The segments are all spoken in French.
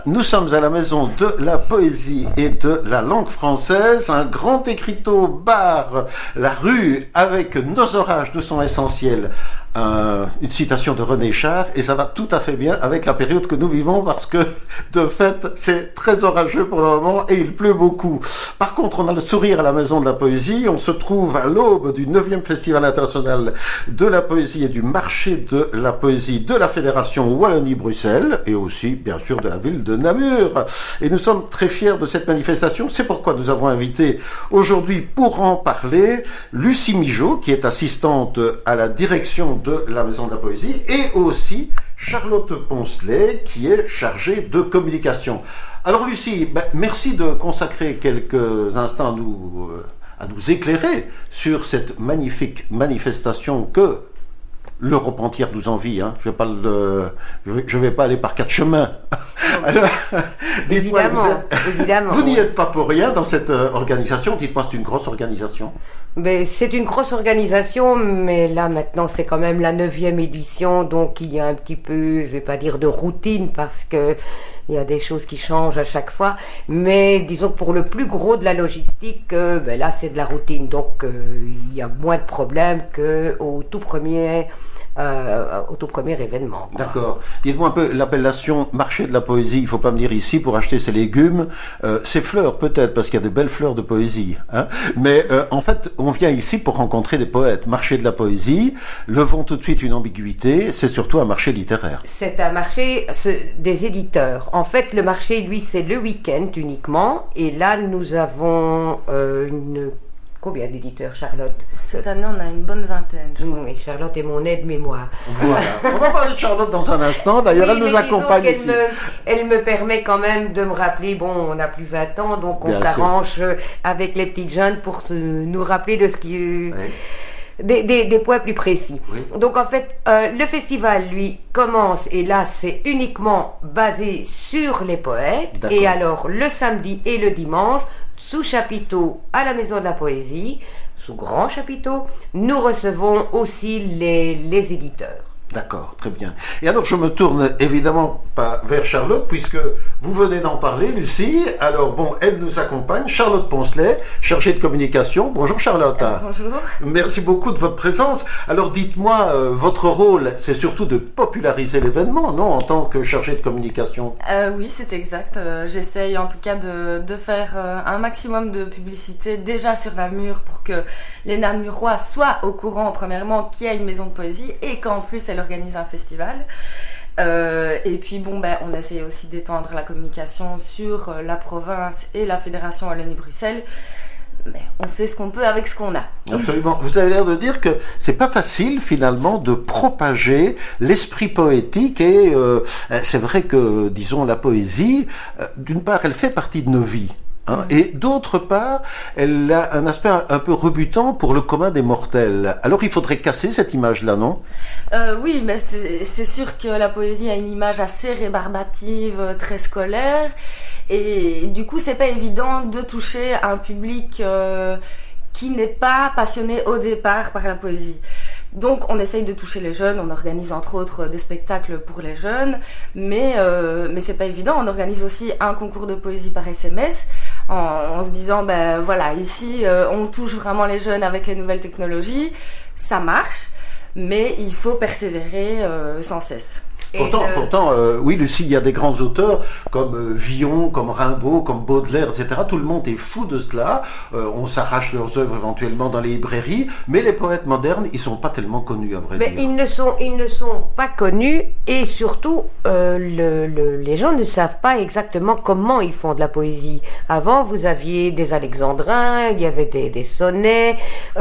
Nous sommes à la maison de la poésie et de la langue française, un grand écriteau barre la rue avec nos orages nous sont essentiels. Une citation de René Char, et ça va tout à fait bien avec la période que nous vivons parce que de fait c'est très orageux pour le moment et il pleut beaucoup. Par contre on a le sourire à la maison de la poésie, on se trouve à l'aube du 9e Festival international de la poésie et du marché de la poésie de la Fédération Wallonie-Bruxelles et aussi bien sûr de la ville de Namur. Et nous sommes très fiers de cette manifestation, c'est pourquoi nous avons invité aujourd'hui pour en parler Lucie Migeot qui est assistante à la direction de la Maison de la Poésie et aussi Charlotte Poncelet qui est chargée de communication. Alors Lucie, merci de consacrer quelques instants à nous éclairer sur cette magnifique manifestation que l'Europe entière nous envie. Je vais pas aller par quatre chemins. Alors, évidemment. Vous n'y êtes pas pour rien dans cette organisation. Dites-moi, c'est une grosse organisation. Mais c'est une grosse organisation, mais là maintenant c'est quand même la 9e édition, donc il y a un petit peu, je vais pas dire de routine parce que il y a des choses qui changent à chaque fois, mais disons que pour le plus gros de la logistique, là c'est de la routine, donc il y a moins de problèmes qu'au tout premier événement. Quoi. D'accord. Dites-moi un peu, l'appellation marché de la poésie, il faut pas venir ici pour acheter ses légumes, ses fleurs peut-être, parce qu'il y a de belles fleurs de poésie, hein. Mais en fait, on vient ici pour rencontrer des poètes. Marché de la poésie, levons tout de suite une ambiguïté, c'est surtout un marché littéraire. C'est un marché des éditeurs. En fait, le marché, lui, c'est le week-end uniquement, et là, nous avons Combien d'éditeurs, Charlotte? Cette année, on a une bonne vingtaine. Oui, Charlotte est mon aide-mémoire. Voilà. On va parler de Charlotte dans un instant. D'ailleurs, elle nous accompagne ici. Elle me permet quand même de me rappeler, on n'a plus 20 ans, donc on s'arrange avec les petites jeunes pour nous rappeler de ce qui... Des points plus précis. Oui. Donc en fait, le festival, lui, commence, et là, c'est uniquement basé sur les poètes. D'accord. Et alors, le samedi et le dimanche, sous chapiteau à la Maison de la Poésie, sous grand chapiteau, nous recevons aussi les éditeurs. D'accord, très bien. Et alors, je me tourne évidemment pas vers Charlotte, puisque vous venez d'en parler, Lucie. Alors, elle nous accompagne. Charlotte Poncelet, chargée de communication. Bonjour Charlotte. Bonjour. Merci beaucoup de votre présence. Alors, dites-moi, votre rôle, c'est surtout de populariser l'événement, non, en tant que chargée de communication? Oui, c'est exact. J'essaye en tout cas de faire un maximum de publicité déjà sur Namur pour que les Namurois soient au courant, premièrement, qu'il y a une maison de poésie et qu'en plus, elle organise un festival. Et puis on essaye aussi d'étendre la communication sur la province et la Fédération Wallonie-Bruxelles. Mais on fait ce qu'on peut avec ce qu'on a. Absolument. Vous avez l'air de dire que c'est pas facile finalement de propager l'esprit poétique et c'est vrai que, disons, la poésie, d'une part, elle fait partie de nos vies. Et d'autre part, elle a un aspect un peu rebutant pour le commun des mortels. Alors il faudrait casser cette image-là, non? Oui, mais c'est sûr que la poésie a une image assez rébarbative, très scolaire, et du coup c'est pas évident de toucher un public qui n'est pas passionné au départ par la poésie. Donc on essaye de toucher les jeunes, on organise entre autres des spectacles pour les jeunes, mais c'est pas évident. On organise aussi un concours de poésie par SMS en se disant ici on touche vraiment les jeunes avec les nouvelles technologies, ça marche, mais il faut persévérer sans cesse. Pourtant, oui, Lucie, il y a des grands auteurs comme Villon, comme Rimbaud, comme Baudelaire, etc. Tout le monde est fou de cela. On s'arrache leurs œuvres éventuellement dans les librairies, mais les poètes modernes, ils sont pas tellement connus, à vrai dire. Ils ne sont pas connus, et surtout, les gens ne savent pas exactement comment ils font de la poésie. Avant, vous aviez des alexandrins, il y avait des sonnets.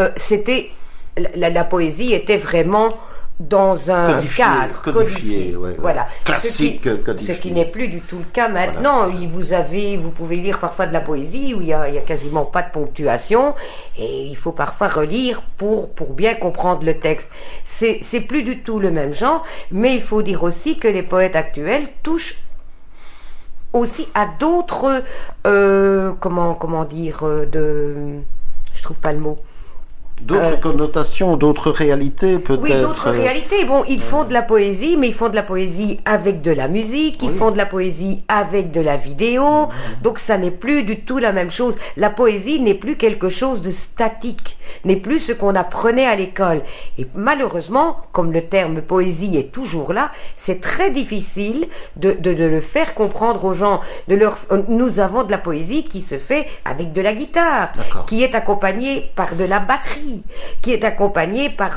La poésie était vraiment dans un cadre codifié. Ouais. Voilà. Classique, codifié. Ce qui n'est plus du tout le cas maintenant. Voilà. Vous pouvez lire parfois de la poésie où il y a quasiment pas de ponctuation, et il faut parfois relire pour bien comprendre le texte. C'est plus du tout le même genre, mais il faut dire aussi que les poètes actuels touchent aussi à d'autres je trouve pas le mot. D'autres connotations, d'autres réalités peut-être. Oui, d'autres réalités. Bon, ils font de la poésie, mais ils font de la poésie avec de la musique, ils font de la poésie avec de la vidéo, donc ça n'est plus du tout la même chose. La poésie n'est plus quelque chose de statique, n'est plus ce qu'on apprenait à l'école. Et malheureusement, comme le terme poésie est toujours là, c'est très difficile de le faire comprendre aux gens. Nous avons de la poésie qui se fait avec de la guitare, qui est accompagnée par de la batterie, qui est accompagné par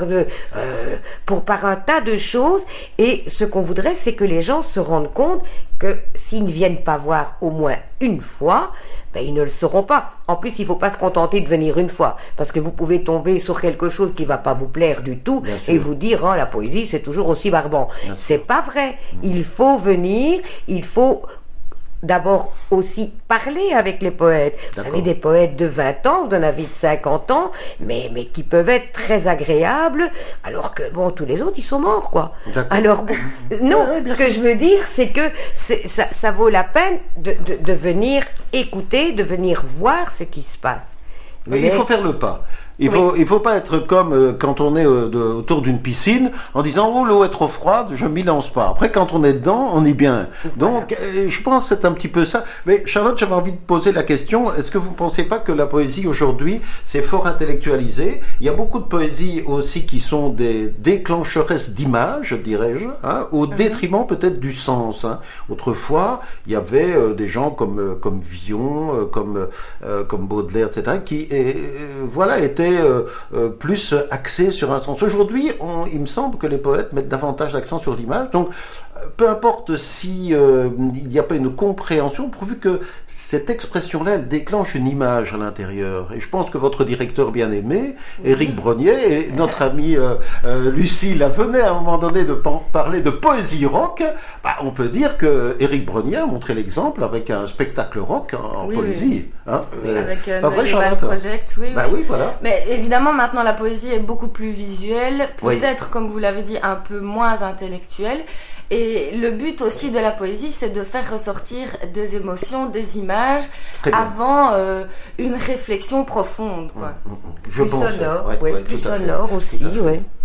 un tas de choses, et ce qu'on voudrait, c'est que les gens se rendent compte que s'ils ne viennent pas voir au moins une fois, ils ne le sauront pas. En plus, il ne faut pas se contenter de venir une fois, parce que vous pouvez tomber sur quelque chose qui ne va pas vous plaire du tout et vous dire la poésie c'est toujours aussi barbant. C'est pas vrai. Il faut venir, il faut d'abord aussi parler avec les poètes. Vous savez, des poètes de 20 ans, vous en avez de 50 ans, mais qui peuvent être très agréables, alors que, tous les autres, ils sont morts, quoi. Alors, non, ce que je veux dire, c'est que ça vaut la peine de venir écouter, de venir voir ce qui se passe. Mais il faut faire le pas. Il faut pas être comme quand on est autour d'une piscine en disant oh l'eau est trop froide, je m'y lance pas. Après quand on est dedans, on est bien. Donc je pense que c'est un petit peu ça. Mais Charlotte, j'avais envie de poser la question, est-ce que vous ne pensez pas que la poésie aujourd'hui c'est fort intellectualisé? Il y a beaucoup de poésies aussi qui sont des déclencheresses d'images, dirais-je, au détriment peut-être du sens. Autrefois, il y avait des gens comme Villon, comme Baudelaire, etc. qui étaient plus axés sur un sens. Aujourd'hui, il me semble que les poètes mettent davantage d'accent sur l'image. Donc, peu importe si il n'y a pas une compréhension, pourvu que cette expression-là, elle déclenche une image à l'intérieur. Et je pense que votre directeur bien-aimé, Éric Brognier, et notre amie Lucie, venait à un moment donné de parler de poésie rock. On peut dire que Éric Brognier a montré l'exemple avec un spectacle rock en poésie. Avec Noël Project, voilà. Mais évidemment, maintenant, la poésie est beaucoup plus visuelle, peut-être, comme vous l'avez dit, un peu moins intellectuelle. Et le but aussi de la poésie, c'est de faire ressortir des émotions, des images, avant une réflexion profonde. Plus sonore, plus sonore aussi,